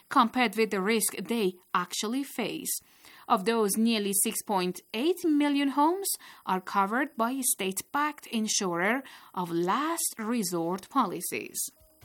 compared with the risk they actually face. Of those, nearly 6.8 million homes are covered by a state-backed insurer of last resort policies.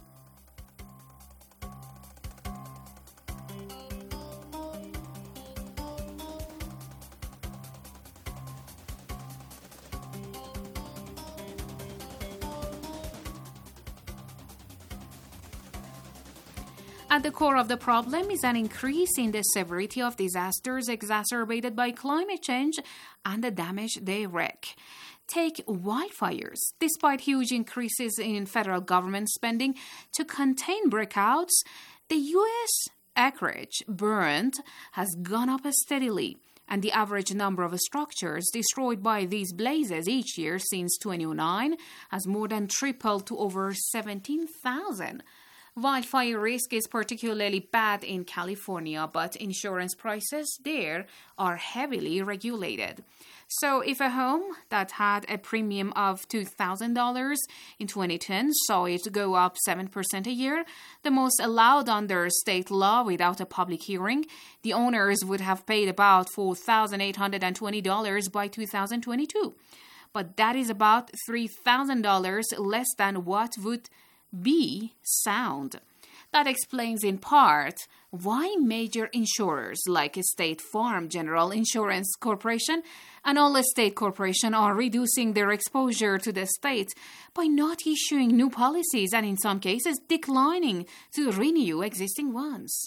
At the core of the problem is an increase in the severity of disasters exacerbated by climate change and the damage they wreak. Take wildfires. Despite huge increases in federal government spending to contain breakouts, the U.S. acreage burned has gone up steadily, and the average number of structures destroyed by these blazes each year since 2009 has more than tripled to over 17,000. Wildfire risk is particularly bad in California, but insurance prices there are heavily regulated. So if a home that had a premium of $2,000 in 2010 saw it go up 7% a year, the most allowed under state law without a public hearing, the owners would have paid about $4,820 by 2022. But that is about $3,000 less than what would be sound. That explains in part why major insurers like State Farm General Insurance Corporation and Allstate Corporation are reducing their exposure to the state by not issuing new policies and in some cases declining to renew existing ones.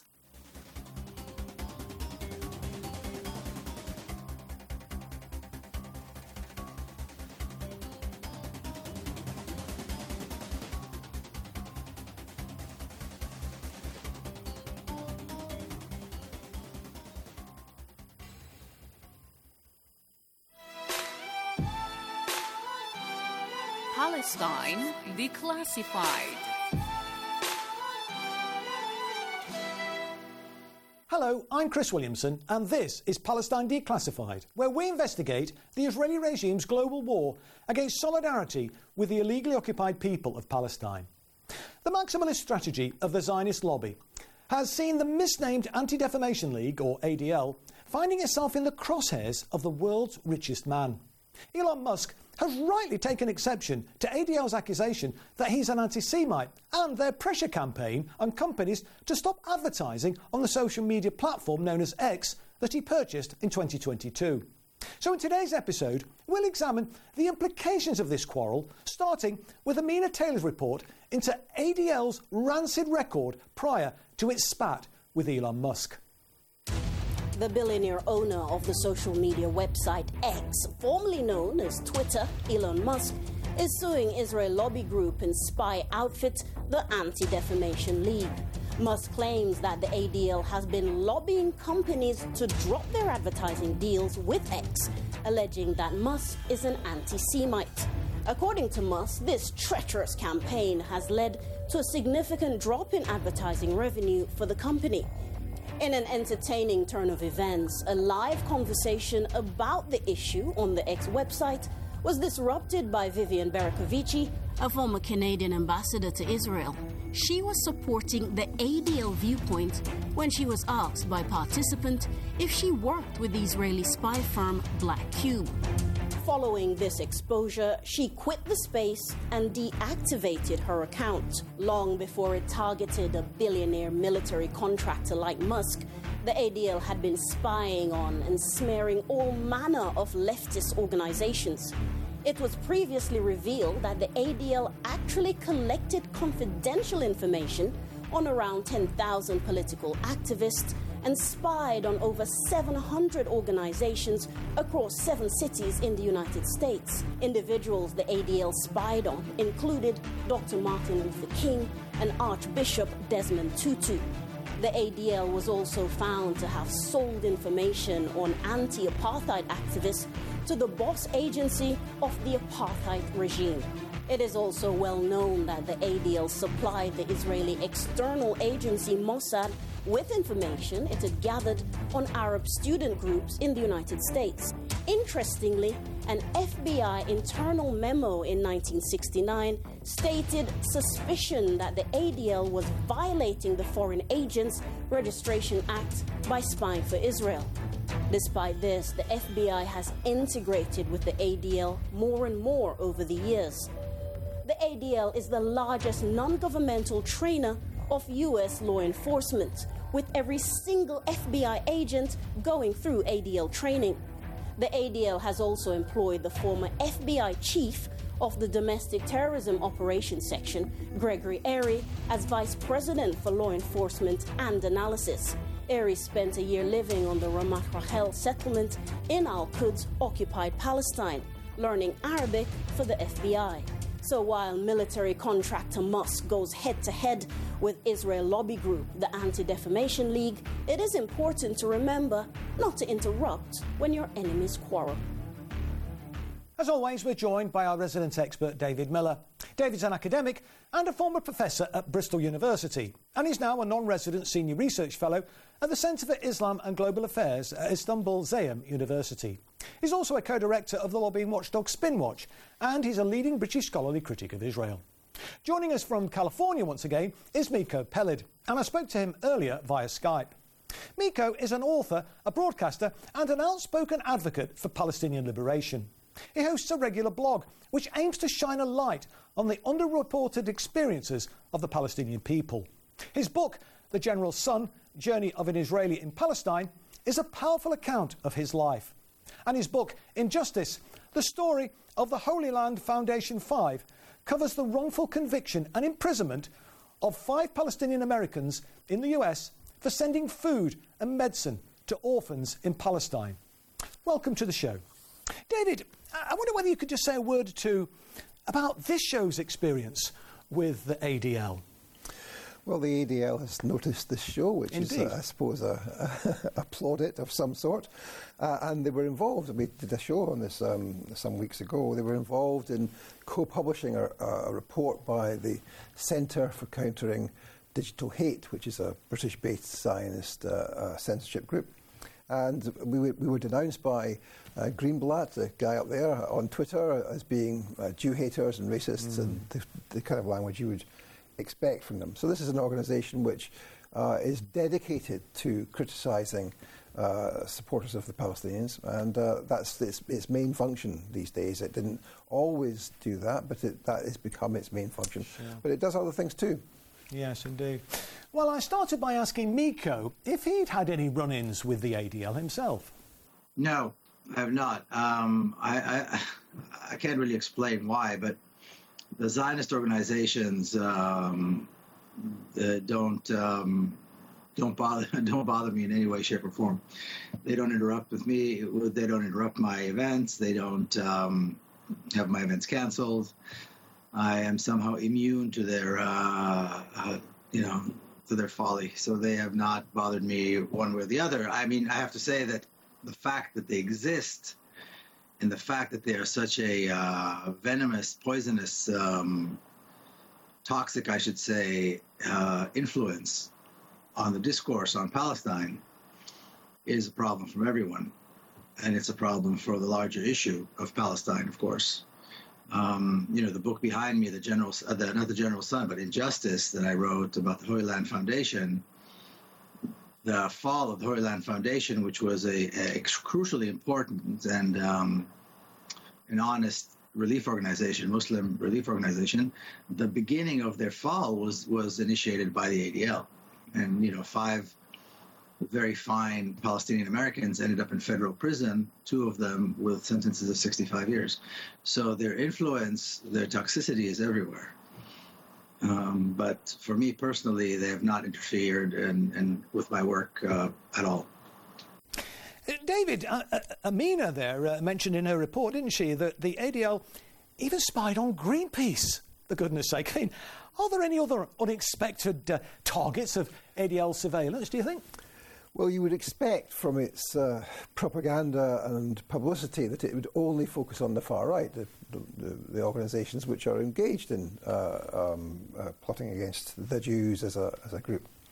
Palestine Declassified. Hello, I'm Chris Williamson, and this is Palestine Declassified, where we investigate the Israeli regime's global war against solidarity with the illegally occupied people of Palestine. The maximalist strategy of the Zionist lobby has seen the misnamed Anti-Defamation League, or ADL, finding itself in the crosshairs of the world's richest man. Elon Musk has rightly taken exception to ADL's accusation that he's an anti-Semite and their pressure campaign on companies to stop advertising on the social media platform known as X that he purchased in 2022. So in today's episode, we'll examine the implications of this quarrel, starting with Amina Taylor's report into ADL's rancid record prior to its spat with Elon Musk. The billionaire owner of the social media website X, formerly known as Twitter, Elon Musk, is suing Israel lobby group and spy outfit, the Anti-Defamation League. Musk claims that the ADL has been lobbying companies to drop their advertising deals with X, alleging that Musk is an anti-Semite. According to Musk, this treacherous campaign has led to a significant drop in advertising revenue for the company. In an entertaining turn of events, a live conversation about the issue on the X website was disrupted by Vivian Berikovici, a former Canadian ambassador to Israel. She was supporting the ADL viewpoint when she was asked by participants if she worked with the Israeli spy firm Black Cube. Following this exposure, she quit the space and deactivated her account. Long before it targeted a billionaire military contractor like Musk, the ADL had been spying on and smearing all manner of leftist organizations. It was previously revealed that the ADL actually collected confidential information on around 10,000 political activists and spied on over 700 organizations across 7 cities in the United States. Individuals the ADL spied on included Dr. Martin Luther King and Archbishop Desmond Tutu. The ADL was also found to have sold information on anti-apartheid activists to the boss agency of the apartheid regime. It is also well known that the ADL supplied the Israeli external agency Mossad with information it had gathered on Arab student groups in the United States. Interestingly, an FBI internal memo in 1969 stated suspicion that the ADL was violating the Foreign Agents Registration Act by spying for Israel. Despite this, the FBI has integrated with the ADL more and more over the years. The ADL is the largest non-governmental trainer of U.S. law enforcement, with every single FBI agent going through ADL training. The ADL has also employed the former FBI chief of the Domestic Terrorism Operations Section, Gregory Airy, as vice president for law enforcement and analysis. Airy spent a year living on the Ramat Rachel settlement in Al-Quds, occupied Palestine, learning Arabic for the FBI. So while military contractor Musk goes head-to-head with Israel lobby group, the Anti-Defamation League, it is important to remember not to interrupt when your enemies quarrel. As always, we're joined by our resident expert, David Miller. David's an academic and a former professor at Bristol University, and he's now a non-resident senior research fellow at the Centre for Islam and Global Affairs at Istanbul Zeyim University. He's also a co-director of the lobbying watchdog Spinwatch, and he's a leading British scholarly critic of Israel. Joining us from California once again is Miko Peled, and I spoke to him earlier via Skype. Miko is an author, a broadcaster, and an outspoken advocate for Palestinian liberation. He hosts a regular blog which aims to shine a light on the underreported experiences of the Palestinian people. His book, The General's Son, Journey of an Israeli in Palestine, is a powerful account of his life. And his book, Injustice, the story of the Holy Land Foundation 5, covers the wrongful conviction and imprisonment of 5 Palestinian Americans in the US for sending food and medicine to orphans in Palestine. Welcome to the show. David, I wonder whether you could just say a word or two about this show's experience with the ADL. Well, the ADL has noticed this show, which Indeed. is, I suppose, a plaudit of some sort. And they were involved, we did a show on this some weeks ago, they were involved in co-publishing a report by the Centre for Countering Digital Hate, which is a British-based Zionist censorship group. And we were denounced by Greenblatt, the guy up there, on Twitter as being Jew haters and racists and the kind of language you would expect from them. So this is an organisation which is dedicated to criticising supporters of the Palestinians, and that's its main function these days. It didn't always do that, but that has become its main function. Sure. But it does other things too. Yes, indeed. Well, I started by asking Miko if he'd had any run-ins with the ADL himself. No, I have not. I can't really explain why, but the Zionist organizations don't bother me in any way, shape, or form. They don't interrupt with me. They don't interrupt my events. They don't have my events canceled. I am somehow immune to their, to their folly. So they have not bothered me one way or the other. I mean, I have to say that the fact that they exist and the fact that they are such a venomous, poisonous, toxic, I should say, influence on the discourse on Palestine is a problem from everyone. And it's a problem for the larger issue of Palestine, of course. The book behind me, not the General's Son, but Injustice, that I wrote about the Holy Land Foundation, the fall of the Holy Land Foundation, which was a crucially important and an honest relief organization, Muslim relief organization. The beginning of their fall was initiated by the ADL. And, 5 very fine Palestinian Americans ended up in federal prison, 2 of them with sentences of 65 years. So their influence, their toxicity is everywhere. But for me personally, they have not interfered with my work at all. David, Amina there mentioned in her report, didn't she, that the ADL even spied on Greenpeace, for goodness sake. I mean, are there any other unexpected targets of ADL surveillance, do you think? Well, you would expect from its propaganda and publicity that it would only focus on the far right, the organisations which are engaged in plotting against the Jews as a group.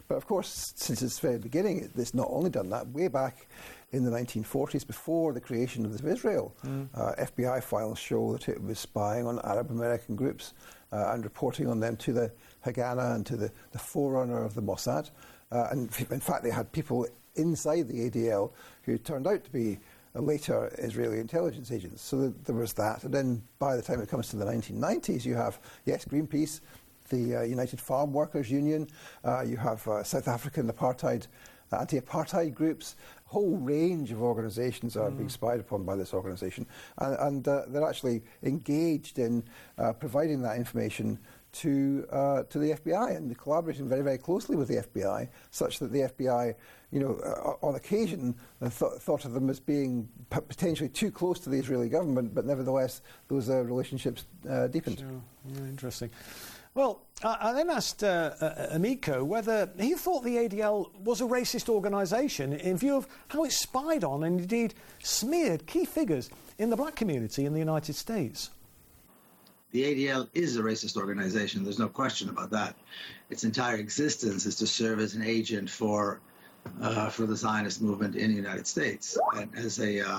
But of course, since its very beginning, it's not only done that. Way back in the 1940s, before the creation of Israel, FBI files show that it was spying on Arab American groups and reporting on them to the Haganah and to the forerunner of the Mossad. And in fact, they had people inside the ADL who turned out to be later Israeli intelligence agents. So there was that. And then by the time it comes to the 1990s, you have, yes, Greenpeace, the United Farm Workers Union, you have South African apartheid, anti-apartheid groups, a whole range of organisations are being spied upon by this organisation. And they're actually engaged in providing that information to the FBI, and collaborating very, very closely with the FBI, such that the FBI, on occasion thought of them as being potentially too close to the Israeli government, but nevertheless those relationships deepened. Sure. Yeah, interesting. Well, I then asked Amico whether he thought the ADL was a racist organisation in view of how it spied on and indeed smeared key figures in the black community in the United States. The ADL is a racist organization. There's no question about that. Its entire existence is to serve as an agent for the Zionist movement in the United States, and as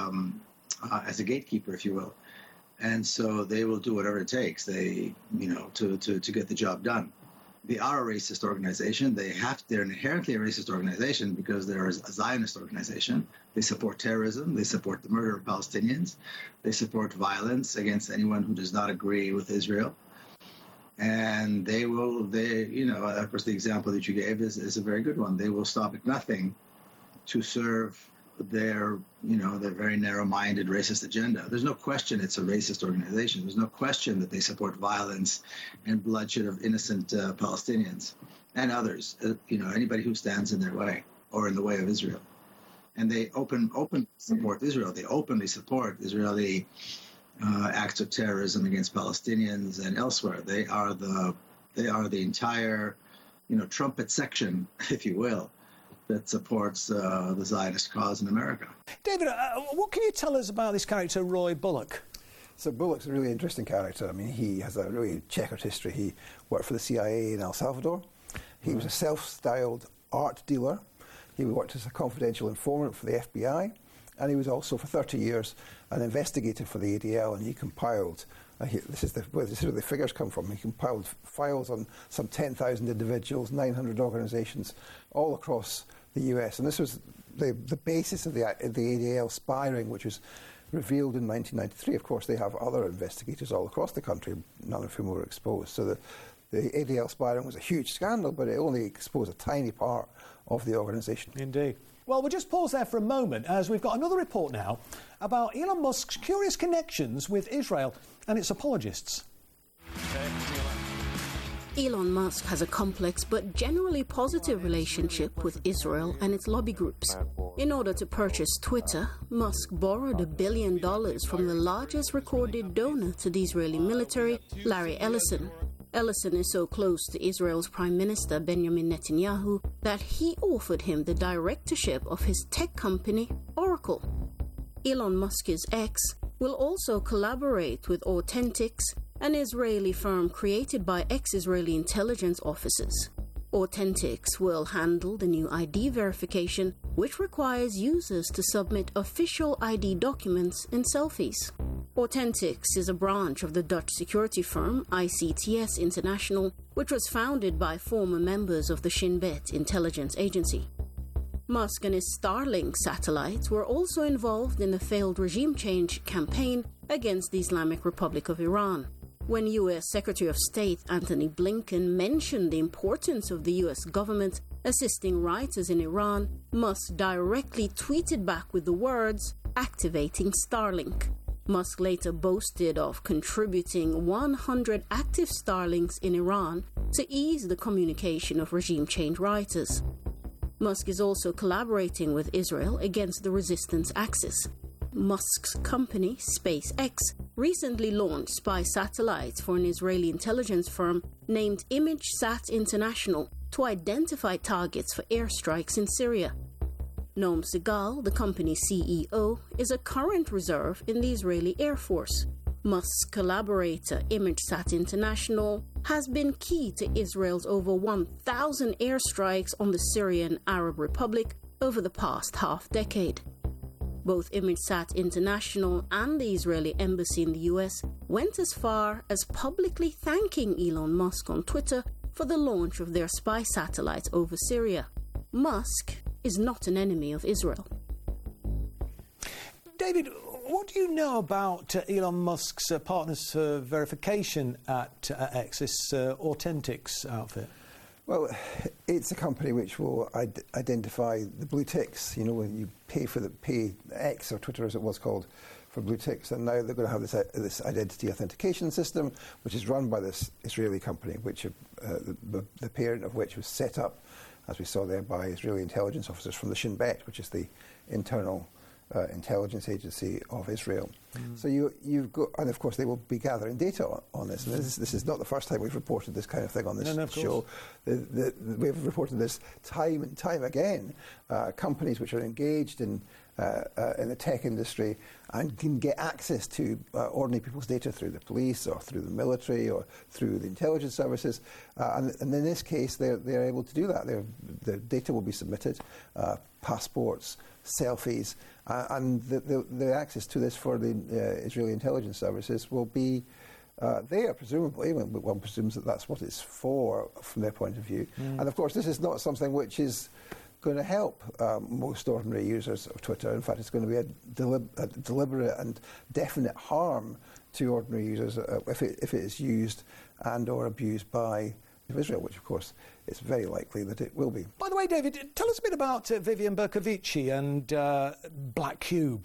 a gatekeeper, if you will. And so they will do whatever it takes. To get the job done. They are a racist organization. They're inherently a racist organization because they're a Zionist organization. They support terrorism. They support the murder of Palestinians. They support violence against anyone who does not agree with Israel. And of course, the example that you gave is a very good one. They will stop at nothing to serve their very narrow-minded racist agenda. There's no question it's a racist organization. There's no question that they support violence and bloodshed of innocent Palestinians and others, anybody who stands in their way or in the way of Israel. And they openly support Israel. They openly support Israeli acts of terrorism against Palestinians and elsewhere. They are the entire, trumpet section, if you will, that supports the Zionist cause in America. David, what can you tell us about this character, Roy Bullock? So Bullock's a really interesting character. I mean, he has a really checkered history. He worked for the CIA in El Salvador. He was a self-styled art dealer. He worked as a confidential informant for the FBI. And he was also, for 30 years, an investigator for the ADL. And he compiled, this is where the figures come from, he compiled files on some 10,000 individuals, 900 organisations, all across the US. And this was the basis of the ADL spy ring, which was revealed in 1993. Of course, they have other investigators all across the country, none of whom were exposed. So the ADL spy ring was a huge scandal, but it only exposed a tiny part of the organisation. Indeed. Well, we'll just pause there for a moment, as we've got another report now about Elon Musk's curious connections with Israel and its apologists. Elon Musk has a complex but generally positive relationship with Israel and its lobby groups. In order to purchase Twitter, Musk borrowed $1 billion from the largest recorded donor to the Israeli military, Larry Ellison. Ellison is so close to Israel's Prime Minister Benjamin Netanyahu that he offered him the directorship of his tech company, Oracle. Elon Musk's X will also collaborate with Authentics, an Israeli firm created by ex-Israeli intelligence officers. Authentics will handle the new ID verification, which requires users to submit official ID documents and selfies. Authentics is a branch of the Dutch security firm ICTS International, which was founded by former members of the Shin Bet intelligence agency. Musk and his Starlink satellites were also involved in the failed regime change campaign against the Islamic Republic of Iran. When U.S. Secretary of State Antony Blinken mentioned the importance of the U.S. government assisting writers in Iran, Musk directly tweeted back with the words, "activating Starlink." Musk later boasted of contributing 100 active Starlinks in Iran to ease the communication of regime change writers. Musk is also collaborating with Israel against the resistance Axis. Musk's company, SpaceX, recently launched spy satellites for an Israeli intelligence firm named ImageSat International to identify targets for airstrikes in Syria. Noam Segal, the company's CEO, is a current reserve in the Israeli Air Force. Musk's collaborator, ImageSat International, has been key to Israel's over 1,000 airstrikes on the Syrian Arab Republic over the past half-decade. Both ImageSat International and the Israeli embassy in the US went as far as publicly thanking Elon Musk on Twitter for the launch of their spy satellites over Syria. Musk is not an enemy of Israel. David, what do you know about Elon Musk's partners verification at X, this Authentics outfit? Well, it's a company which will identify the blue ticks. You know, when you pay X, or Twitter as it was called, for blue ticks, and now they're going to have this identity authentication system, which is run by this Israeli company, which the parent of which was set up, as we saw there, by Israeli intelligence officers from the Shin Bet, which is the internal intelligence agency of Israel. So you've got, and of course they will be gathering data on this. And this is not the first time we've reported this kind of thing on this show. We've reported this time and time again. Companies which are engaged in the tech industry and can get access to ordinary people's data through the police or through the military or through the intelligence services. And in this case, they're able to do that. Their data will be submitted, passports, selfies, and the access to this for the Israeli intelligence services will be there, presumably. One presumes that that's what it's for from their point of view. And of course, this is not something which is going to help most ordinary users of Twitter. In fact, it's going to be a deliberate and definite harm to ordinary users if it is used and or abused by Israel, which of course it's very likely that it will be. By the way, David, tell us a bit about Vivian Bercovici and Black Cube.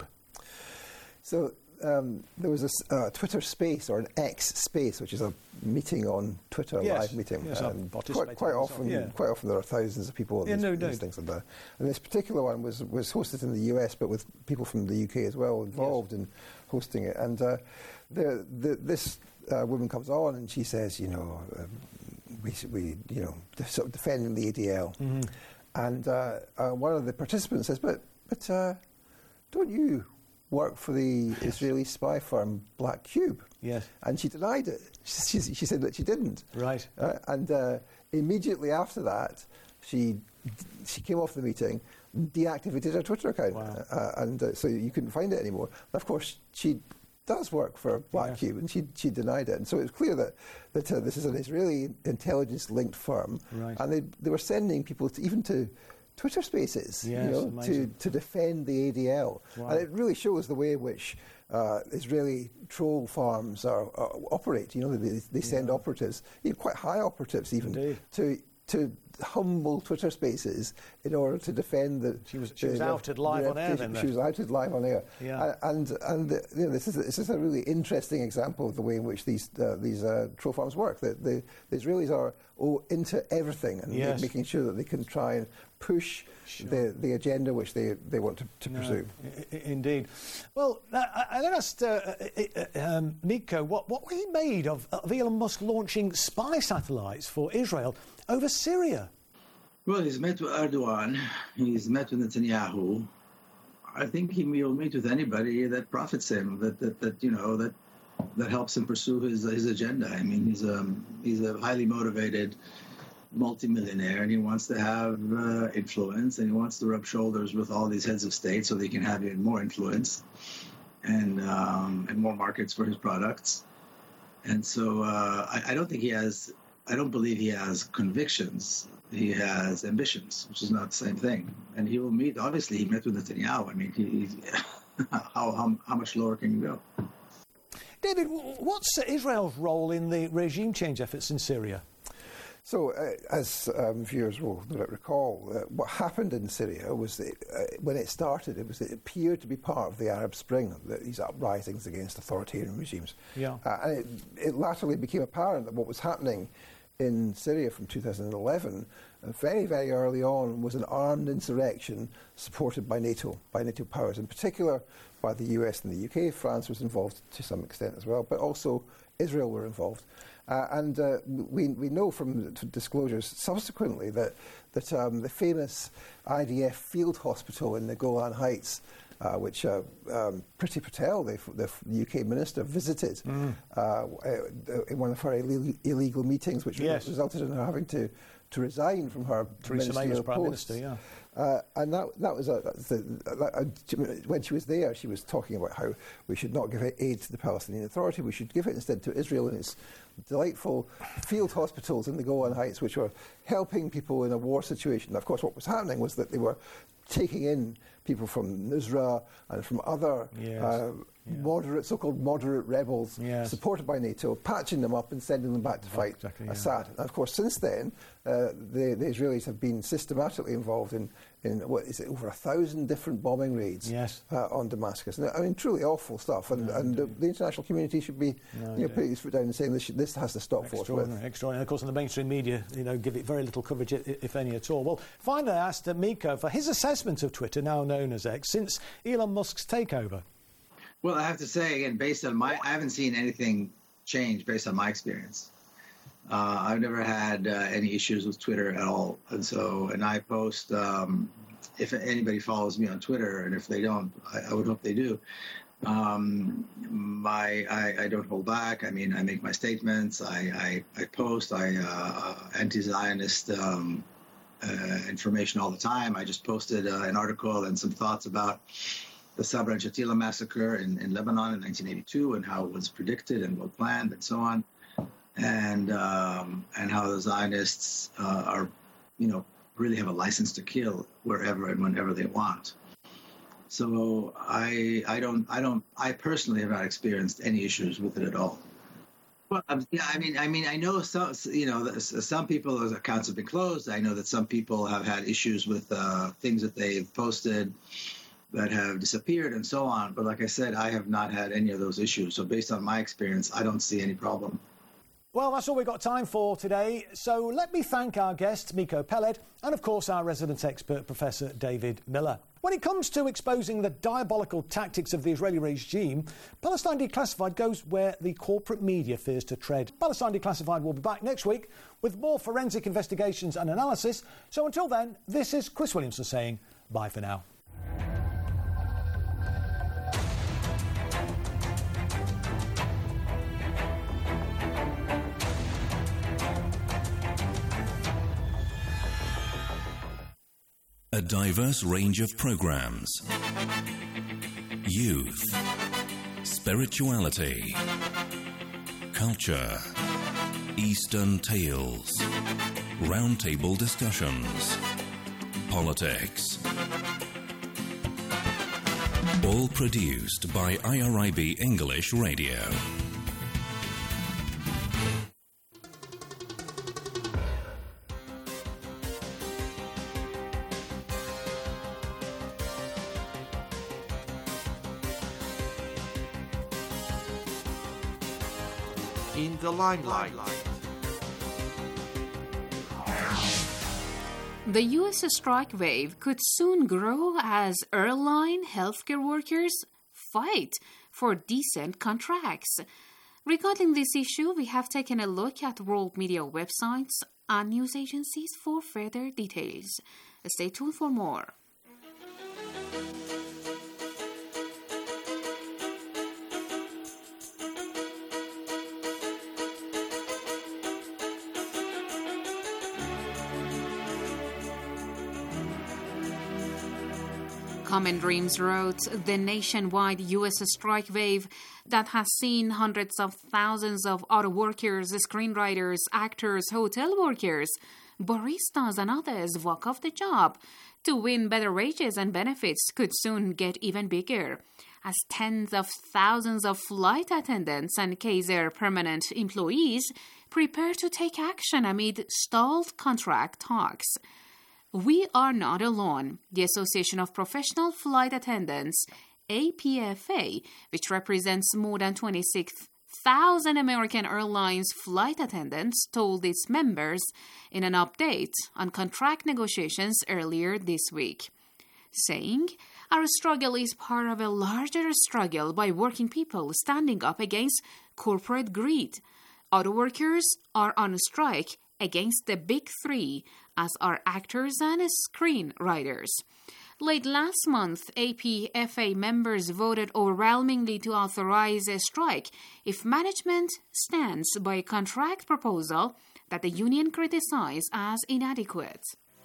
So there was a Twitter space, or an X space, which is a meeting on Twitter, live meeting. Yes, quite often there are thousands of people on these things like that. And this particular one was hosted in the US, but with people from the UK as well involved in hosting it. And this woman comes on and she says, we sort of defending the ADL. And one of the participants says, but don't you work for the Israeli spy firm Black Cube? Yes. And she denied it. She said that she didn't. Right. And immediately after that, she came off the meeting, deactivated her Twitter account. Wow. And so you couldn't find it anymore. And of course, she does work for Black Cube, and she denied it. And so it's clear that this is an Israeli intelligence-linked firm, right. And they were sending people even to Twitter Spaces, to defend the ADL. Wow. And it really shows the way in which Israeli troll farms operate. They send operatives, quite high operatives even, to humble Twitter Spaces in order to defend the... She was outed live on air then. She was outed live on air. Yeah. And this is a really interesting example of the way in which these troll farms work. The Israelis are into everything and making sure that they can try and push the agenda which they want to pursue. Indeed. Well, I then asked Nico what he made of Elon Musk launching spy satellites for Israel over Syria. Well, he's met with Erdogan. He's met with Netanyahu. I think he will meet with anybody that profits him, that helps him pursue his agenda. I mean, he's a highly motivated multimillionaire, and he wants to have influence, and he wants to rub shoulders with all these heads of state so they can have even more influence and more markets for his products. And so I don't believe he has convictions. He has ambitions, which is not the same thing. And he will meet. Obviously, he met with Netanyahu. I mean, how much lower can you go? David, what's Israel's role in the regime change efforts in Syria? So, as viewers will recall, what happened in Syria was that when it started, it appeared to be part of the Arab Spring, these uprisings against authoritarian regimes. Yeah. And it latterly became apparent that what was happening in Syria from 2011, very, very early on, was an armed insurrection supported by NATO powers, in particular by the US and the UK. France was involved to some extent as well, but also Israel were involved. And we know from disclosures subsequently that the famous IDF field hospital in the Golan Heights which Priti Patel, the UK minister, visited in one of her illegal meetings, which resulted in her having to resign from her Theresa May was Prime Minister, yeah. And that was when she was there, she was talking about how we should not give aid to the Palestinian Authority, we should give it instead to Israel and its delightful field hospitals in the Golan Heights, which were helping people in a war situation. Of course, what was happening was that they were taking in people from Nusra and from other so-called moderate rebels supported by NATO, patching them up and sending them back to fight Assad. And of course, since then, the Israelis have been systematically involved in what is it, over 1,000 different bombing raids on Damascus. And, I mean, truly awful stuff. And the international community should be putting its foot down and saying this has to stop forthwith. Extraordinary. Of course, in the mainstream media, give it very little coverage, if any at all. Well, finally, I asked Miko for his assessment of Twitter, now known as X, since Elon Musk's takeover. Well, I have to say, again, based on I haven't seen anything change based on my experience. I've never had any issues with Twitter at all. And I post, if anybody follows me on Twitter, and if they don't, I would hope they do. I don't hold back. I mean, I make my statements. I post. Anti-Zionist information all the time. I just posted an article and some thoughts about the Sabra and Shatila massacre in Lebanon in 1982 and how it was predicted and well planned and so on, and how the Zionists really have a license to kill wherever and whenever they want. So I personally have not experienced any issues with it at all. Well, I mean, I know some people's accounts have been closed. I know that some people have had issues with things that they've posted that have disappeared and so on. But like I said, I have not had any of those issues. So based on my experience, I don't see any problem. Well, that's all we've got time for today. So let me thank our guest, Miko Peled, and of course our resident expert, Professor David Miller. When it comes to exposing the diabolical tactics of the Israeli regime, Palestine Declassified goes where the corporate media fears to tread. Palestine Declassified will be back next week with more forensic investigations and analysis. So until then, this is Chris Williamson saying bye for now. A diverse range of programs. Youth, spirituality, culture, Eastern tales, roundtable discussions, politics. All produced by IRIB English Radio. In the limelight. The U.S. strike wave could soon grow as airline healthcare workers fight for decent contracts. Regarding this issue, we have taken a look at world media websites and news agencies for further details. Stay tuned for more. Common Dreams wrote, the nationwide U.S. strike wave that has seen hundreds of thousands of auto workers, screenwriters, actors, hotel workers, baristas, and others walk off the job to win better wages and benefits could soon get even bigger, as tens of thousands of flight attendants and Kaiser permanent employees prepare to take action amid stalled contract talks. We are not alone. The Association of Professional Flight Attendants, APFA, which represents more than 26,000 American Airlines flight attendants, told its members in an update on contract negotiations earlier this week, saying, our struggle is part of a larger struggle by working people standing up against corporate greed. Auto workers are on strike against the big three, as are actors and screenwriters. Late last month, APFA members voted overwhelmingly to authorize a strike if management stands by a contract proposal that the union criticized as inadequate.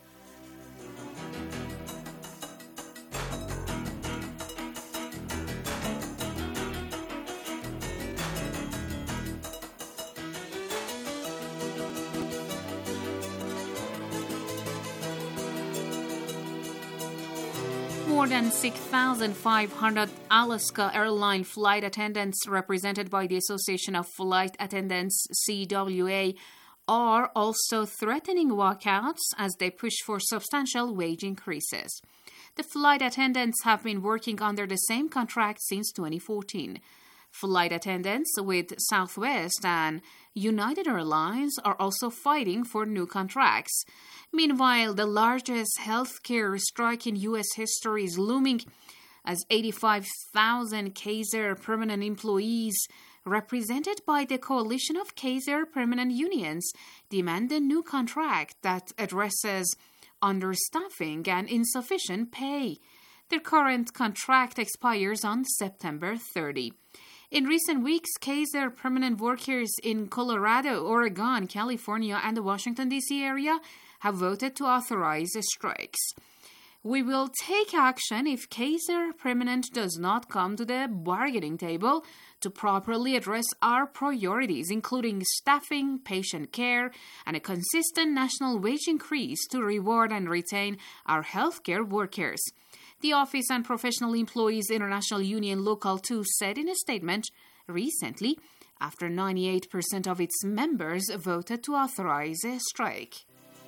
More than 6,500 Alaska Airline flight attendants represented by the Association of Flight Attendants, CWA, are also threatening walkouts as they push for substantial wage increases. The flight attendants have been working under the same contract since 2014. Flight attendants with Southwest and United Airlines are also fighting for new contracts. Meanwhile, the largest healthcare strike in U.S. history is looming as 85,000 Kaiser permanent employees, represented by the coalition of Kaiser permanent unions, demand a new contract that addresses understaffing and insufficient pay. Their current contract expires on September 30. In recent weeks, Kaiser permanent workers in Colorado, Oregon, California, and the Washington, D.C. area have voted to authorize strikes. We will take action if Kaiser permanent does not come to the bargaining table to properly address our priorities, including staffing, patient care, and a consistent national wage increase to reward and retain our healthcare workers. The Office and Professional Employees International Union Local 2 said in a statement recently, after 98% of its members voted to authorize a strike.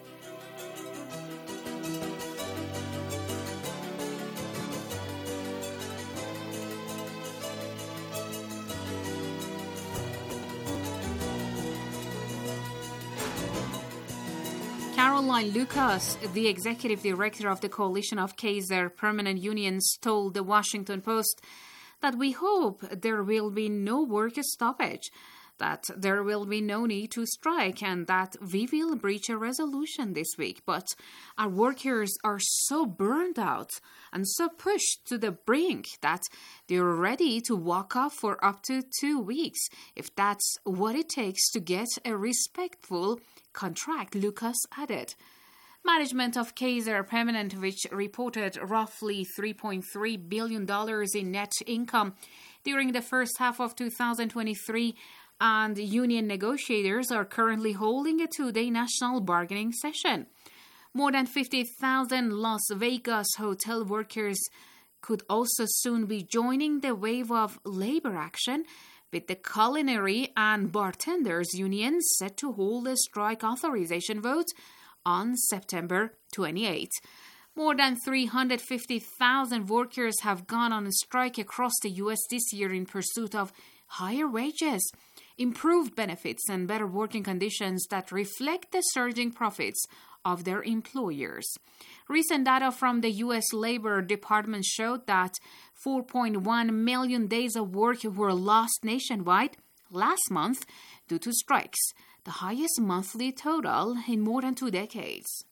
Caroline Lucas, the executive director of the Coalition of Kaiser Permanent Unions, told the Washington Post that we hope there will be no work stoppage, that there will be no need to strike, and that we will reach a resolution this week. But our workers are so burned out and so pushed to the brink that they're ready to walk off for up to 2 weeks if that's what it takes to get a respectful contract, Lucas added. Management of Kaiser Permanent, which reported roughly $3.3 billion in net income during the first half of 2023, and union negotiators are currently holding a 2-day national bargaining session. More than 50,000 Las Vegas hotel workers could also soon be joining the wave of labor action, with the culinary and bartenders unions set to hold a strike authorization vote on September 28. More than 350,000 workers have gone on a strike across the U.S. this year in pursuit of higher wages, improved benefits, and better working conditions that reflect the surging profits of their employers. Recent data from the U.S. Labor Department showed that 4.1 million days of work were lost nationwide last month due to strikes, the highest monthly total in more than 2 decades.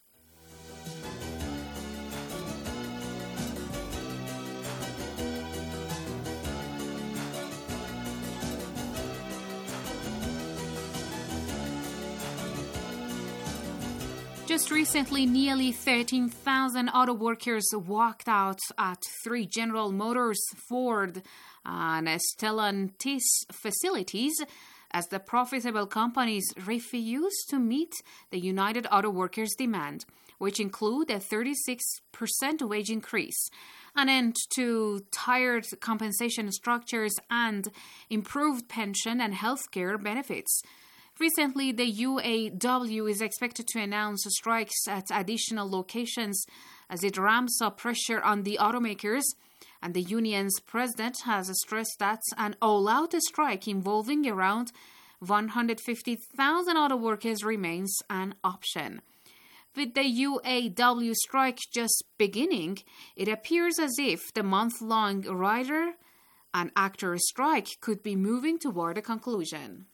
Just recently, nearly 13,000 auto workers walked out at 3 General Motors, Ford, and Stellantis facilities as the profitable companies refused to meet the United Auto Workers' demand, which include a 36% wage increase, an end to tiered compensation structures, and improved pension and healthcare benefits. Recently, the UAW is expected to announce strikes at additional locations as it ramps up pressure on the automakers, and the union's president has stressed that an all-out strike involving around 150,000 auto workers remains an option. With the UAW strike just beginning, it appears as if the month-long writer and actor strike could be moving toward a conclusion.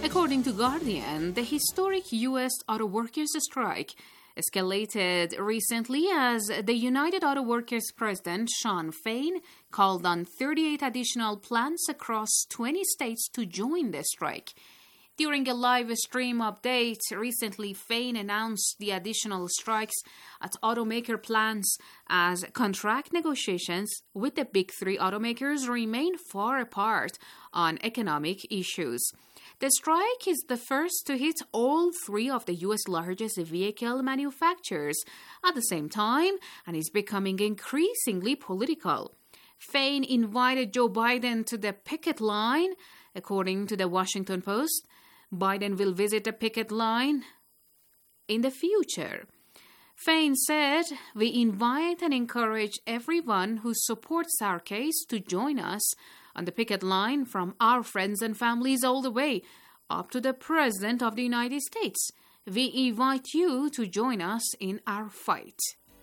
According to Guardian, the historic U.S. auto workers strike escalated recently as the United Auto Workers president, Shawn Fain, called on 38 additional plants across 20 states to join the strike. During a live stream update, recently Fain announced the additional strikes at automaker plants as contract negotiations with the big three automakers remain far apart on economic issues. The strike is the first to hit all three of the U.S. largest vehicle manufacturers at the same time and is becoming increasingly political. Fain invited Joe Biden to the picket line. According to the Washington Post, Biden will visit the picket line in the future. Fain said, "We invite and encourage everyone who supports our case to join us on the picket line, from our friends and families all the way up to the President of the United States. We invite you to join us in our fight."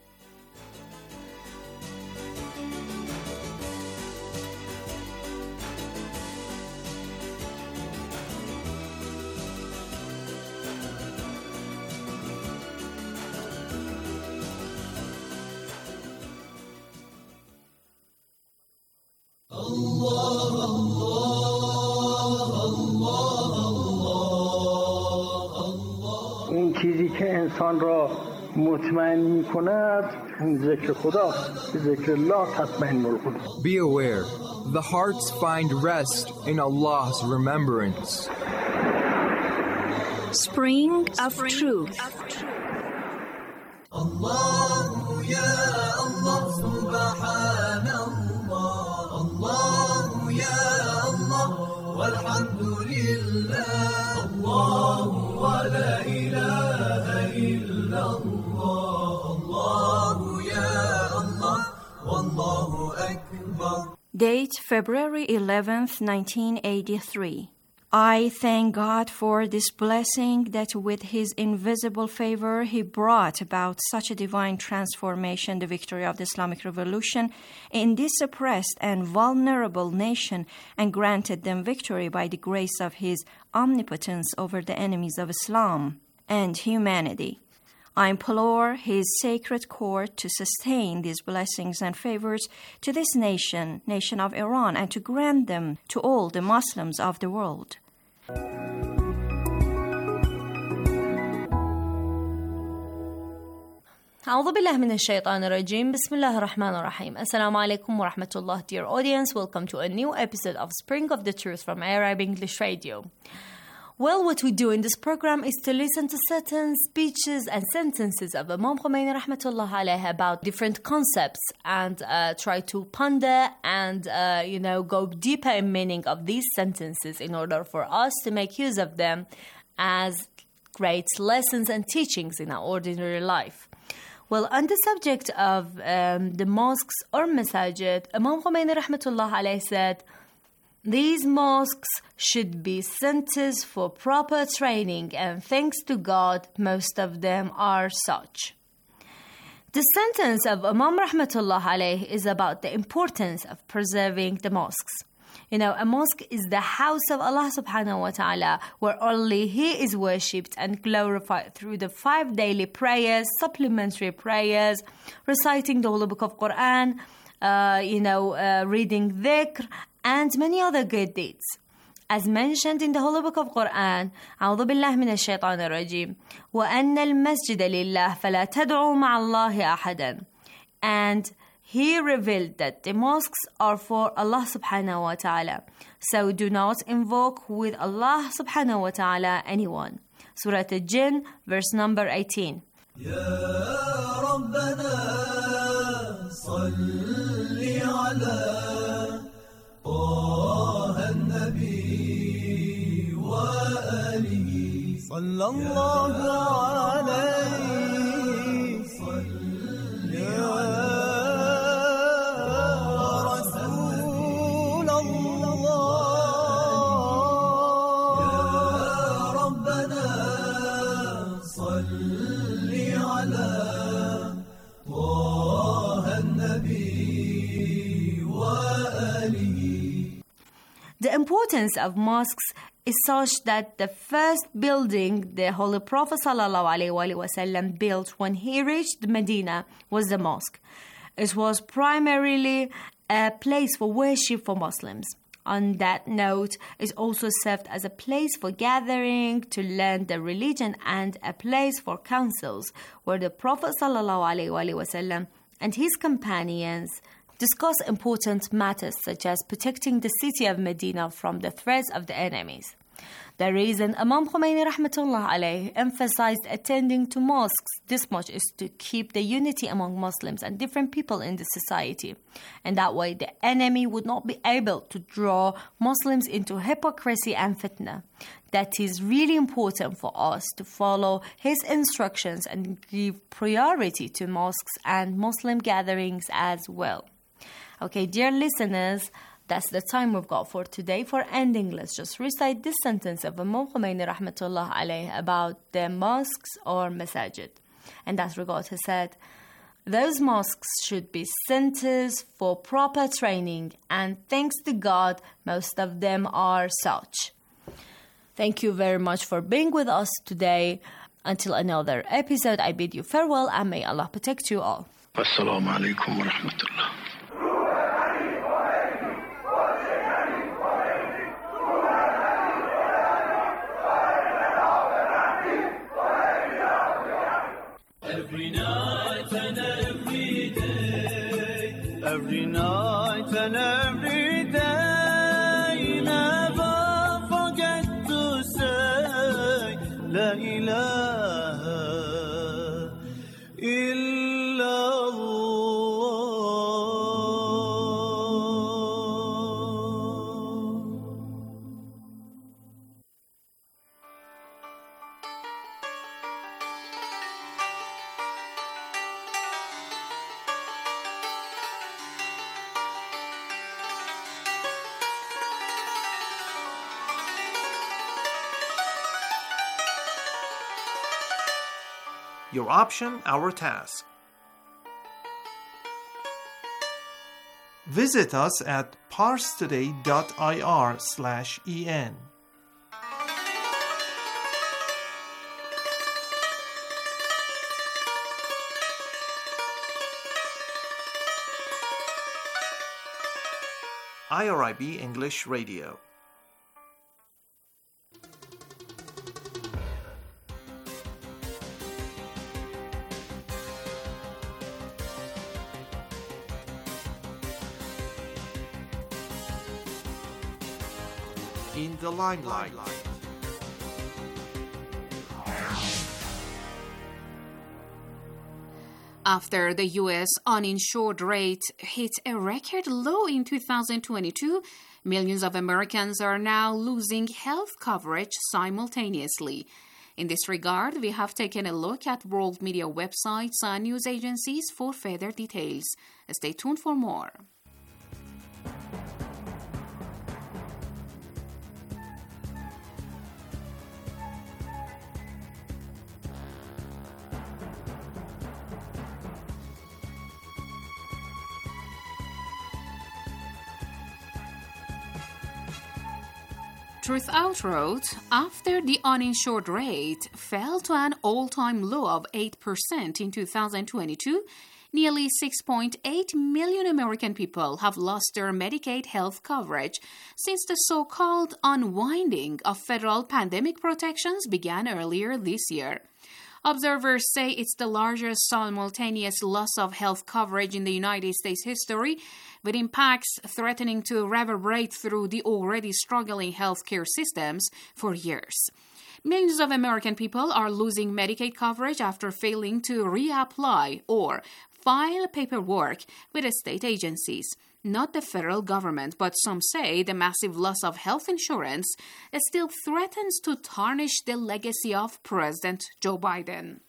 این چیزی که انسان را مطمئن می‌کند ذکر خداست. ذکر الله تطمئن القلوب. Be aware, the hearts find rest in Allah's remembrance. Spring of Truth. Allah ya Allah subhanallah. Allah ya Allah walhamdulillah. Allah wa la ilaha illallah. Allah ya Allah wallahu akbar. Date February 11th, 1983. I thank God for this blessing that with His invisible favor He brought about such a divine transformation, the victory of the Islamic Revolution in this oppressed and vulnerable nation, and granted them victory by the grace of His omnipotence over the enemies of Islam and humanity. I implore His sacred court to sustain these blessings and favors to this nation of Iran, and to grant them to all the Muslims of the world. أعوذ بالله من الشيطان الرجيم. بسم الله الرحمن الرحيم. Assalamu alaikum wa rahmatullah. Dear audience, welcome to a new episode of Spring of the Truth from Arab English Radio. Well, what we do in this program is to listen to certain speeches and sentences of Imam Khomeini rahmatullah alayhi about different concepts, and try to ponder and go deeper in meaning of these sentences in order for us to make use of them as great lessons and teachings in our ordinary life. Well, on the subject of the mosques or masajid, Imam Khomeini rahmatullah alayhi said, these mosques should be centers for proper training, and thanks to God, most of them are such. The sentence of Imam Rahmatullah alayh is about the importance of preserving the mosques. You know, a mosque is the house of Allah subhanahu wa ta'ala, where only He is worshipped and glorified through the 5 daily prayers, supplementary prayers, reciting the Holy Book of Quran, reading dhikr, and many other good deeds. As mentioned in the Holy Book of Quran, أعوذ بالله من الشيطان الرجيم, وأن المسجد لله فلا تدعوا مع الله أحدا. And He revealed that the mosques are for Allah subhanahu wa ta'ala. So do not invoke with Allah subhanahu wa ta'ala anyone. Surah Al-Jinn, verse number 18. يا ربنا صل على طه النبي وآله صلى الله عليه صل يا رسول الله يا ربنا صل على طه النبي وآله. The importance of mosques is such that the first building the Holy Prophet ﷺ built when he reached Medina was the mosque. It was primarily a place for worship for Muslims. On that note, it also served as a place for gathering to learn the religion and a place for councils where the Prophet ﷺ and his companions discuss important matters such as protecting the city of Medina from the threats of the enemies. The reason Imam Khomeini rahmatullah alayhi emphasized attending to mosques this much is to keep the unity among Muslims and different people in the society. And that way the enemy would not be able to draw Muslims into hypocrisy and fitna. That is really important for us to follow his instructions and give priority to mosques and Muslim gatherings as well. Okay, dear listeners, that's the time we've got for today. For ending, let's just recite this sentence of Imam Khomeini rahmatullah alayhi about the mosques or masajid. And that regard, he said, those mosques should be centers for proper training, and thanks to God, most of them are such. Thank you very much for being with us today. Until another episode, I bid you farewell, and may Allah protect you all. Assalamu alaikum wa rahmatullah. Every night and every day, every night and every day, never forget to say La ilaha illallah. Your option, our task. Visit us at parstoday.ir/en. IRIB English Radio. In the limelight. After the U.S. uninsured rate hit a record low in 2022, millions of Americans are now losing health coverage simultaneously. In this regard, we have taken a look at world media websites and news agencies for further details. Stay tuned for more. Truthout wrote, after the uninsured rate fell to an all-time low of 8% in 2022, nearly 6.8 million American people have lost their Medicaid health coverage since the so-called unwinding of federal pandemic protections began earlier this year. Observers say it's the largest simultaneous loss of health coverage in the United States history, with impacts threatening to reverberate through the already struggling healthcare systems for years. Millions of American people are losing Medicaid coverage after failing to reapply or file paperwork with the state agencies. Not the federal government, but some say the massive loss of health insurance still threatens to tarnish the legacy of President Joe Biden.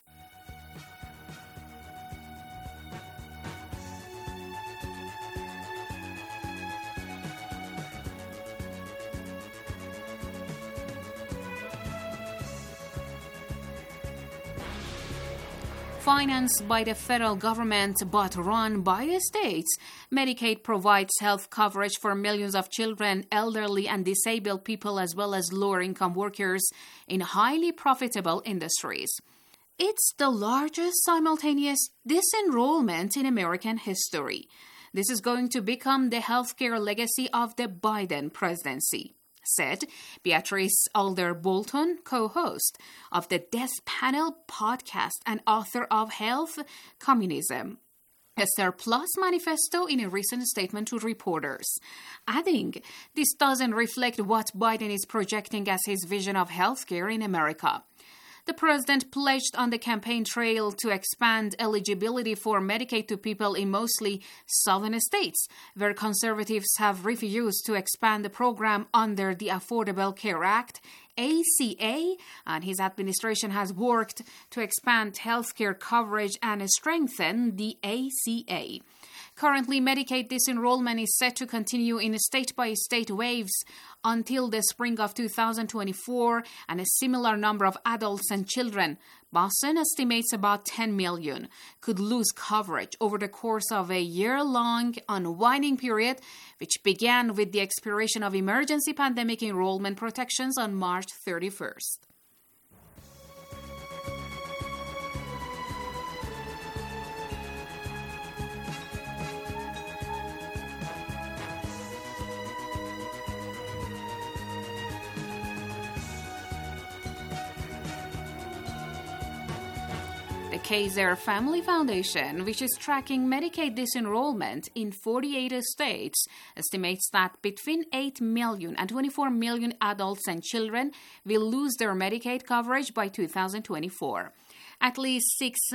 Financed by the federal government but run by the states, Medicaid provides health coverage for millions of children, elderly and disabled people, as well as lower-income workers in highly profitable industries. It's the largest simultaneous disenrollment in American history. This is going to become the healthcare legacy of the Biden presidency, said Beatrice Alder Bolton, co-host of the Death Panel podcast and author of Health Communism, a surplus manifesto, in a recent statement to reporters, adding, "This doesn't reflect what Biden is projecting as his vision of healthcare in America." The president pledged on the campaign trail to expand eligibility for Medicaid to people in mostly southern states, where conservatives have refused to expand the program under the Affordable Care Act, ACA, and his administration has worked to expand healthcare coverage and strengthen the ACA. Currently, Medicaid disenrollment is set to continue in state-by-state waves until the spring of 2024, and a similar number of adults and children, Boston estimates about 10 million, could lose coverage over the course of a year-long unwinding period, which began with the expiration of emergency pandemic enrollment protections on March 31st. The Kaiser Family Foundation, which is tracking Medicaid disenrollment in 48 states, estimates that between 8 million and 24 million adults and children will lose their Medicaid coverage by 2024. At least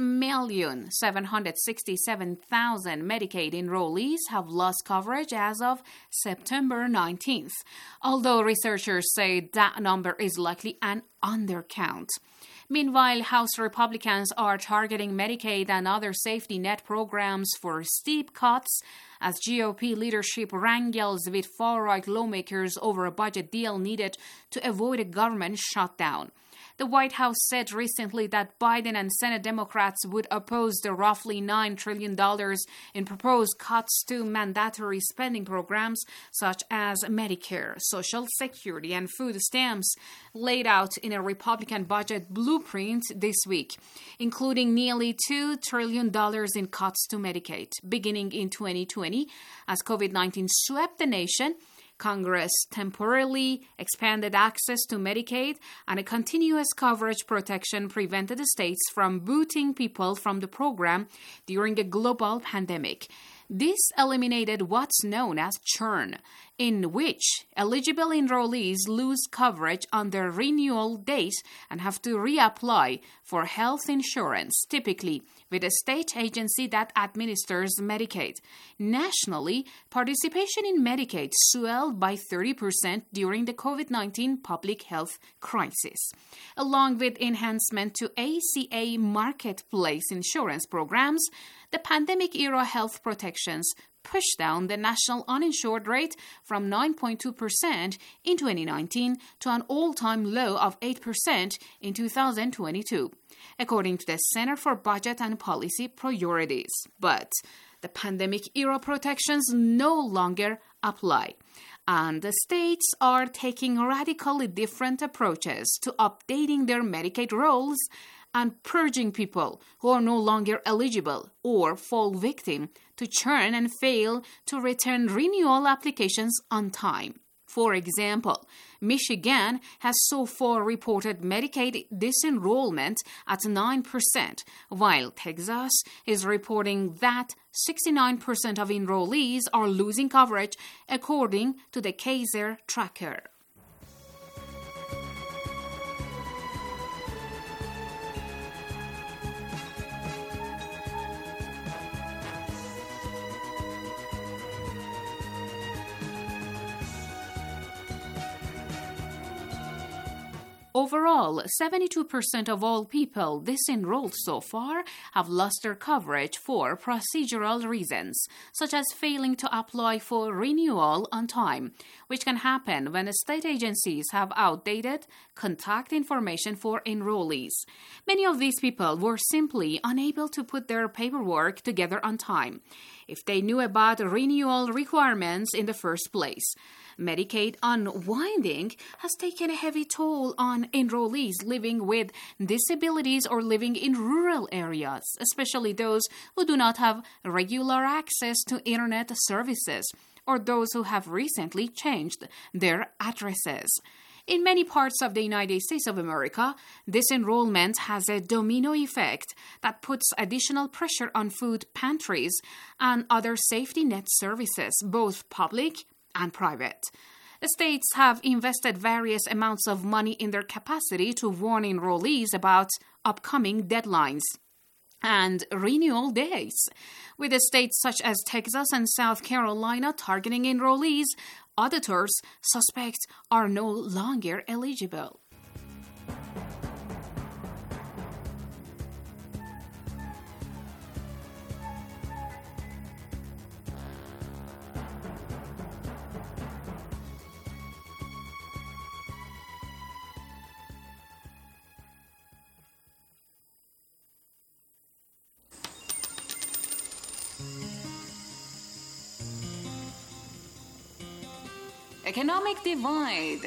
6,767,000 Medicaid enrollees have lost coverage as of September 19th, although researchers say that number is likely an undercount. Meanwhile, House Republicans are targeting Medicaid and other safety net programs for steep cuts as GOP leadership wrangles with far-right lawmakers over a budget deal needed to avoid a government shutdown. The White House said recently that Biden and Senate Democrats would oppose the roughly $9 trillion in proposed cuts to mandatory spending programs such as Medicare, Social Security, and food stamps laid out in a Republican budget blueprint this week, including nearly $2 trillion in cuts to Medicaid, beginning in 2020 as COVID-19 swept the nation. Congress temporarily expanded access to Medicaid, and a continuous coverage protection prevented the states from booting people from the program during a global pandemic. This eliminated what's known as churn, in which eligible enrollees lose coverage on their renewal date and have to reapply for health insurance, typically with a state agency that administers Medicaid. Nationally, participation in Medicaid swelled by 30% during the COVID-19 public health crisis. Along with enhancement to ACA marketplace insurance programs, the pandemic-era health protections pushed down the national uninsured rate from 9.2% in 2019 to an all-time low of 8% in 2022, according to the Center for Budget and Policy Priorities. But the pandemic-era protections no longer apply, and the states are taking radically different approaches to updating their Medicaid rolls and purging people who are no longer eligible or fall victim to churn and fail to return renewal applications on time. For example, Michigan has so far reported Medicaid disenrollment at 9%, while Texas is reporting that 69% of enrollees are losing coverage, according to the Kaiser tracker. Overall, 72% of all people disenrolled so far have lost their coverage for procedural reasons, such as failing to apply for renewal on time, which can happen when state agencies have outdated contact information for enrollees. Many of these people were simply unable to put their paperwork together on time if they knew about renewal requirements in the first place. Medicaid unwinding has taken a heavy toll on enrollees living with disabilities or living in rural areas, especially those who do not have regular access to internet services or those who have recently changed their addresses. In many parts of the United States of America, disenrollment has a domino effect that puts additional pressure on food pantries and other safety net services, both public and private. The states have invested various amounts of money in their capacity to warn enrollees about upcoming deadlines and renewal dates. With the states such as Texas and South Carolina targeting enrollees, auditors suspect are no longer eligible. Economic divide.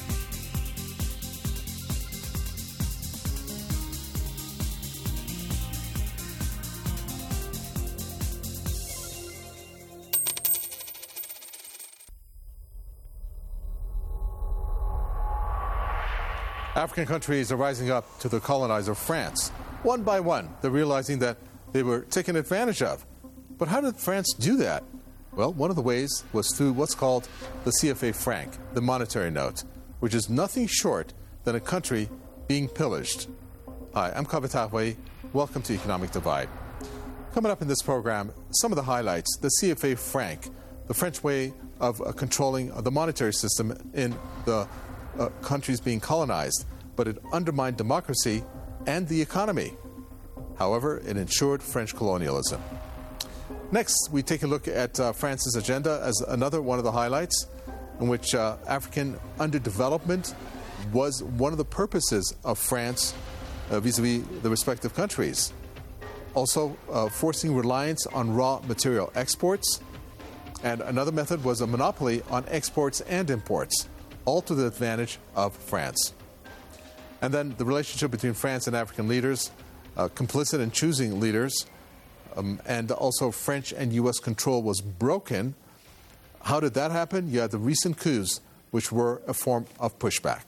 African countries are rising up to the colonizer France. One by one, they're realizing that they were taken advantage of. But how did France do that? Well, one of the ways was through what's called the CFA franc, the monetary note, which is nothing short than a country being pillaged. Hi, I'm Kavitahwe. Welcome to Economic Divide. Coming up in this program, some of the highlights: the CFA franc, the French way of controlling the monetary system in the countries being colonized, but it undermined democracy and the economy. However, it ensured French colonialism. Next, we take a look at France's agenda as another one of the highlights, in which African underdevelopment was one of the purposes of France vis-a-vis the respective countries. Also, forcing reliance on raw material exports. And another method was a monopoly on exports and imports, all to the advantage of France. And then the relationship between France and African leaders, complicit in choosing leaders, and also French and U.S. control was broken. How did that happen? You had the recent coups, which were a form of pushback.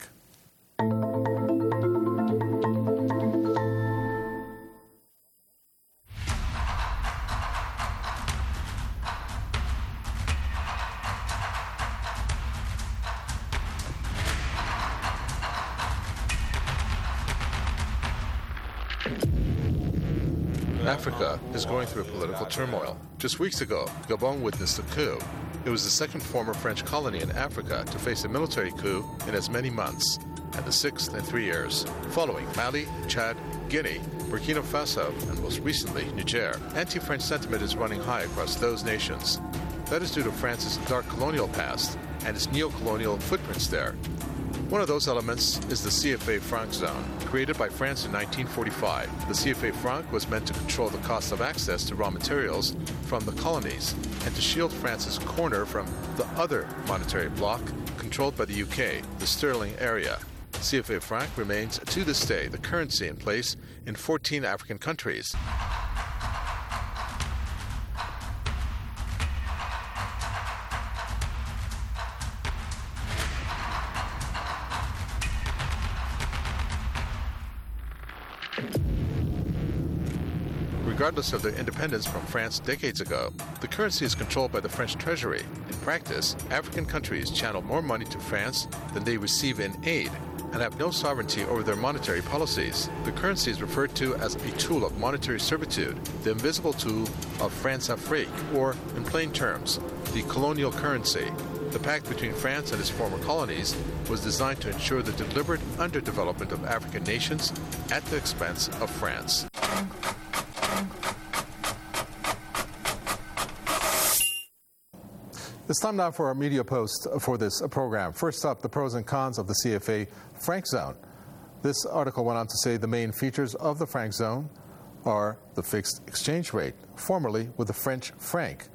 Africa is going through a political turmoil. Just weeks ago, Gabon witnessed a coup. It was the second former French colony in Africa to face a military coup in as many months, and the sixth in 3 years, following Mali, Chad, Guinea, Burkina Faso, and most recently, Niger. Anti-French sentiment is running high across those nations. That is due to France's dark colonial past and its neo-colonial footprints there. One of those elements is the CFA franc zone, created by France in 1945. The CFA franc was meant to control the cost of access to raw materials from the colonies and to shield France's corner from the other monetary bloc controlled by the UK, the sterling area. CFA franc remains to this day the currency in place in 14 African countries. Regardless of their independence from France decades ago, the currency is controlled by the French treasury. In practice, African countries channel more money to France than they receive in aid and have no sovereignty over their monetary policies. The currency is referred to as a tool of monetary servitude, the invisible tool of France-Afrique, or, in plain terms, the colonial currency. The pact between France and its former colonies was designed to ensure the deliberate underdevelopment of African nations at the expense of France. It's time now for our media post for this program. First up, the pros and cons of the CFA franc zone. This article went on to say the main features of the franc zone are the fixed exchange rate, formerly with the French franc,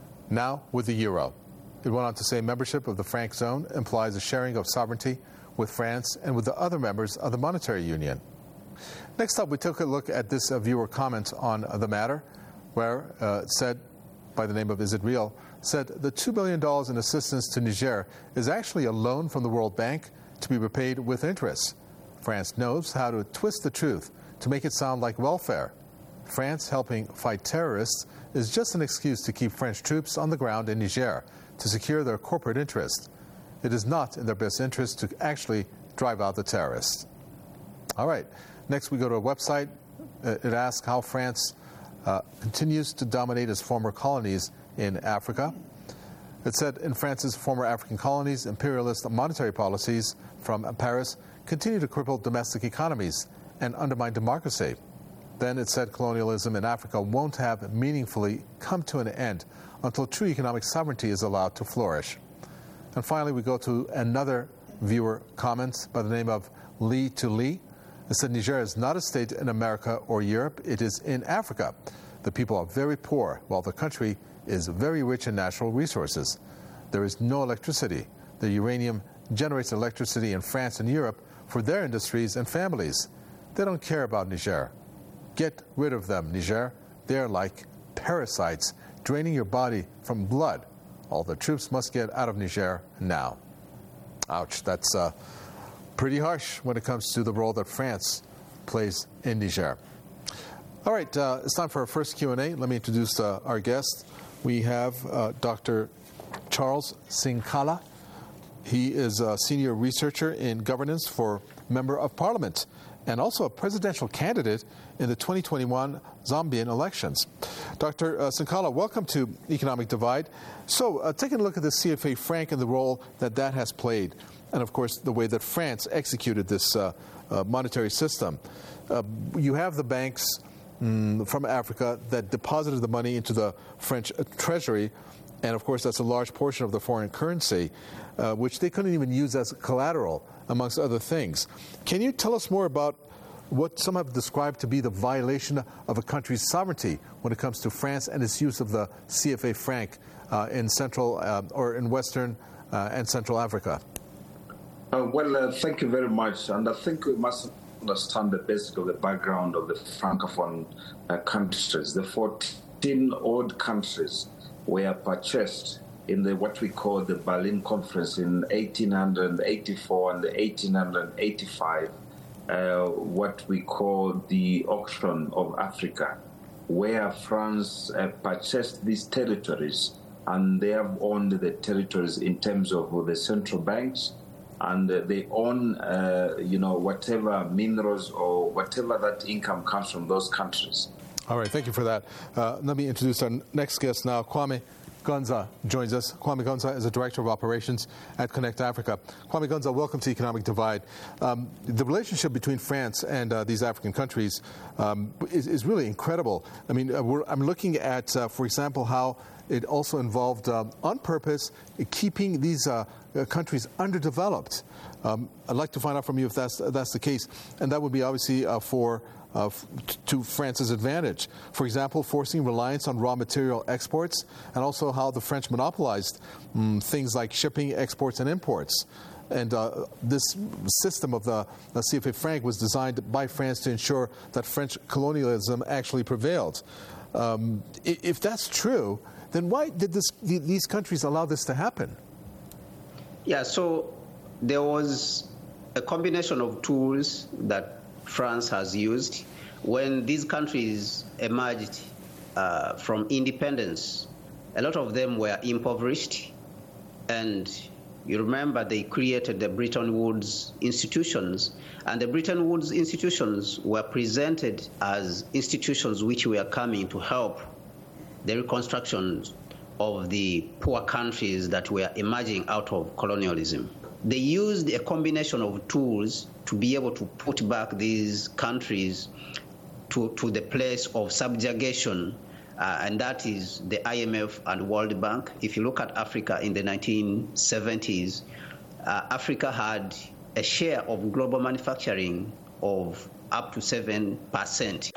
now with the euro. It went on to say membership of the franc zone implies a sharing of sovereignty with France and with the other members of the monetary union. Next up, we took a look at this viewer comment on the matter, where it said, by the name of Is It Real, said the $2 billion in assistance to Niger is actually a loan from the World Bank to be repaid with interest. France knows how to twist the truth to make it sound like welfare. France helping fight terrorists is just an excuse to keep French troops on the ground in Niger to secure their corporate interest. It is not in their best interest to actually drive out the terrorists. All right, next we go to a website. It asks how France continues to dominate its former colonies in Africa. It said in France's former African colonies, imperialist monetary policies from Paris continue to cripple domestic economies and undermine democracy. Then it said colonialism in Africa won't have meaningfully come to an end until true economic sovereignty is allowed to flourish. And finally, we go to another viewer comment by the name of Lee to Lee. It said Niger is not a state in America or Europe, it is in Africa. The people are very poor, while the country is very rich in natural resources. There is no electricity. The uranium generates electricity in France and Europe for their industries and families. They don't care about Niger. Get rid of them, Niger. They are like parasites, draining your body from blood. All the troops must get out of Niger now. Ouch, that's pretty harsh when it comes to the role that France plays in Niger. All right, it's time for our first Q&A. Let me introduce our guest. We have Dr. Charles Sinkala. He is a senior researcher in governance for Member of Parliament and also a presidential candidate in the 2021 Zambian elections. Dr. Sinkala, welcome to Economic Divide. So, taking a look at the CFA franc and the role that that has played, and of course the way that France executed this monetary system. You have the banks from Africa that deposited the money into the French treasury, and of course that's a large portion of the foreign currency, which they couldn't even use as collateral, amongst other things. Can you tell us more about what some have described to be the violation of a country's sovereignty when it comes to France and its use of the CFA franc in Central or in Western and Central Africa? Thank you very much. And I think we must understand the basic of the background of the Francophone countries. The 14 odd countries were purchased in what we call the Berlin Conference in 1884 and 1885, what we call the Auction of Africa, where France purchased these territories, and they have owned the territories in terms of the central banks, and they own, whatever minerals or whatever that income comes from those countries. All right, thank you for that. Let me introduce our next guest now. Kwame Gonza joins us. Kwame Gonza is a Director of Operations at Connect Africa. Kwame Gonza, welcome to Economic Divide. The relationship between France and these African countries is really incredible. I mean, I'm looking at, for example, how it also involved, on purpose, keeping these countries underdeveloped. I'd like to find out from you if that's the case, and that would be obviously to France's advantage. For example, forcing reliance on raw material exports, and also how the French monopolized things like shipping, exports, and imports. And this system of the CFA franc was designed by France to ensure that French colonialism actually prevailed. If that's true, then why did these countries allow this to happen? Yeah, so there was a combination of tools that France has used. When these countries emerged from independence, a lot of them were impoverished. And you remember they created the Bretton Woods institutions. And the Bretton Woods institutions were presented as institutions which were coming to help the reconstruction of the poor countries that were emerging out of colonialism. They used a combination of tools to be able to put back these countries to the place of subjugation, and that is the IMF and World Bank. If you look at Africa in the 1970s, Africa had a share of global manufacturing of up to 7%.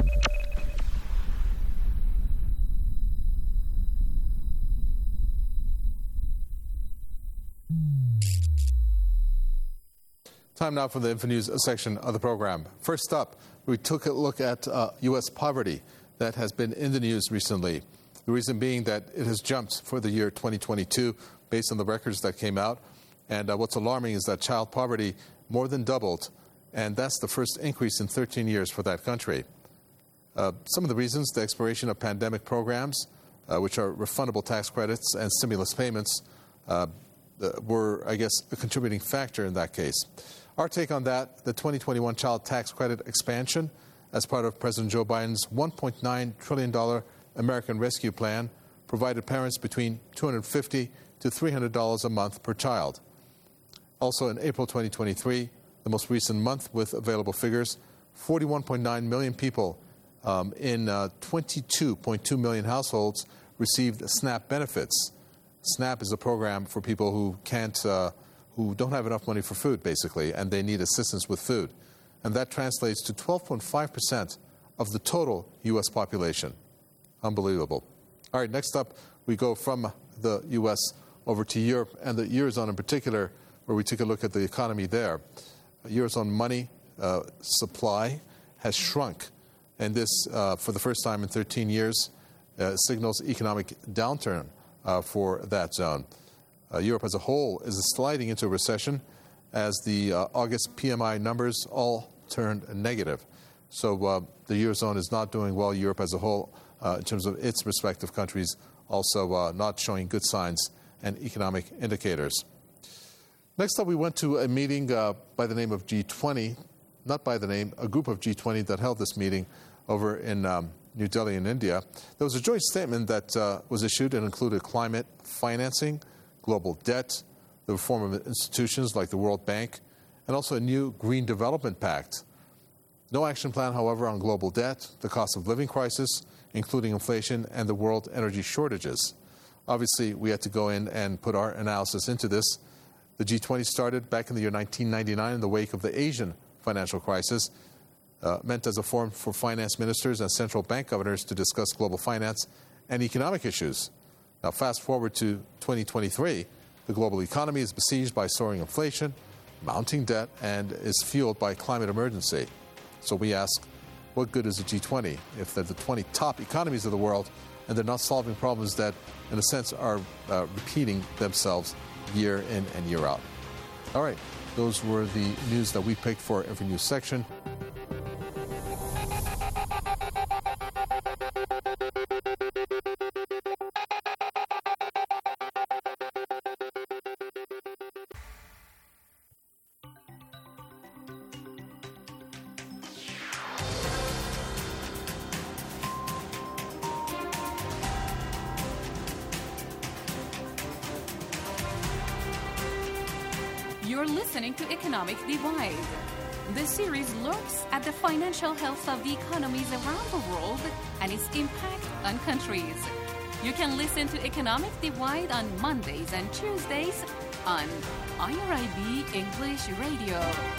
Time now for the InfoNews section of the program. First up, we took a look at U.S. poverty that has been in the news recently. The reason being that it has jumped for the year 2022 based on the records that came out. And what's alarming is that child poverty more than doubled, and that's the first increase in 13 years for that country. Some of the reasons: the expiration of pandemic programs, which are refundable tax credits and stimulus payments, were, I guess, a contributing factor in that case. Our take on that: the 2021 child tax credit expansion as part of President Joe Biden's $1.9 trillion American Rescue Plan provided parents between $250 to $300 a month per child. Also in April 2023, the most recent month with available figures, 41.9 million people in 22.2 million households received SNAP benefits. SNAP is a program for people who who don't have enough money for food, basically, and they need assistance with food. And that translates to 12.5% of the total U.S. population. Unbelievable. All right, next up, we go from the U.S. over to Europe and the Eurozone in particular, where we take a look at the economy there. Eurozone money supply has shrunk, and this, for the first time in 13 years, signals economic downturn for that zone. Europe as a whole is sliding into a recession as the August PMI numbers all turned negative. So the Eurozone is not doing well. Europe as a whole, in terms of its respective countries, also not showing good signs and economic indicators. Next up, we went to a meeting by the name of G20, not by the name, a group of G20 that held this meeting over in New Delhi in India. There was a joint statement that was issued and included climate financing, global debt, the reform of institutions like the World Bank, and also a new Green Development Pact. No action plan, however, on global debt, the cost of living crisis, including inflation, and the world energy shortages. Obviously, we had to go in and put our analysis into this. The G20 started back in the year 1999 in the wake of the Asian financial crisis, meant as a forum for finance ministers and central bank governors to discuss global finance and economic issues. Now, fast forward to 2023, the global economy is besieged by soaring inflation, mounting debt, and is fueled by climate emergency. So we ask, what good is the G20 if they're the 20 top economies of the world and they're not solving problems that, in a sense, are repeating themselves year in and year out? All right, those were the news that we picked for every news section. You're listening to Economic Divide. This series looks at the financial health of the economies around the world and its impact on countries. You can listen to Economic Divide on Mondays and Tuesdays on IRIB English Radio.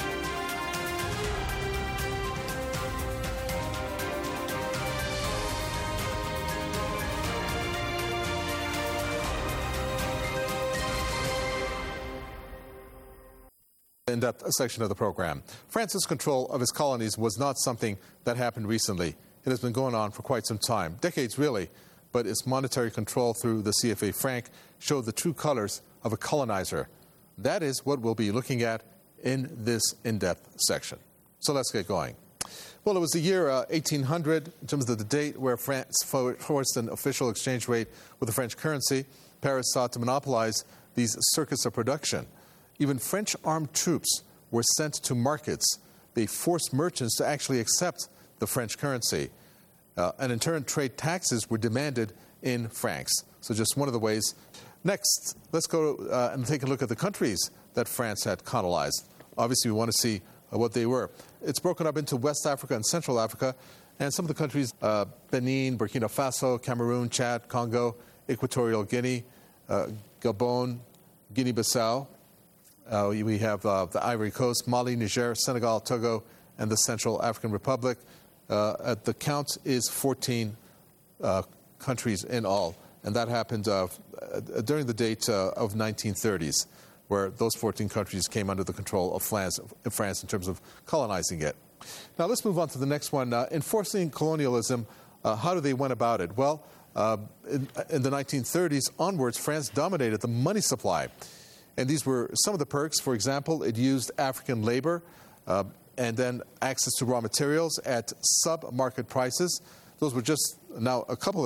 In-depth section of the program. France's control of its colonies was not something that happened recently. It has been going on for quite some time, decades really, but its monetary control through the CFA franc showed the true colors of a colonizer. That is what we'll be looking at in this in-depth section. So let's get going. Well, it was the year 1800, in terms of the date, where France forced an official exchange rate with the French currency. Paris sought to monopolize these circuits of production. Even French armed troops were sent to markets. They forced merchants to actually accept the French currency. And in turn, trade taxes were demanded in francs. So just one of the ways. Next, let's go and take a look at the countries that France had colonized. Obviously, we want to see what they were. It's broken up into West Africa and Central Africa, and some of the countries, Benin, Burkina Faso, Cameroon, Chad, Congo, Equatorial Guinea, Gabon, Guinea-Bissau. We have the Ivory Coast, Mali, Niger, Senegal, Togo, and the Central African Republic. The count is 14 countries in all, and that happened during the date of 1930s, where those 14 countries came under the control of France in terms of colonizing it. Now let's move on to the next one. Enforcing colonialism, how do they went about it? Well, in the 1930s onwards, France dominated the money supply. And these were some of the perks. For example, it used African labor and then access to raw materials at sub-market prices. Those were just now a couple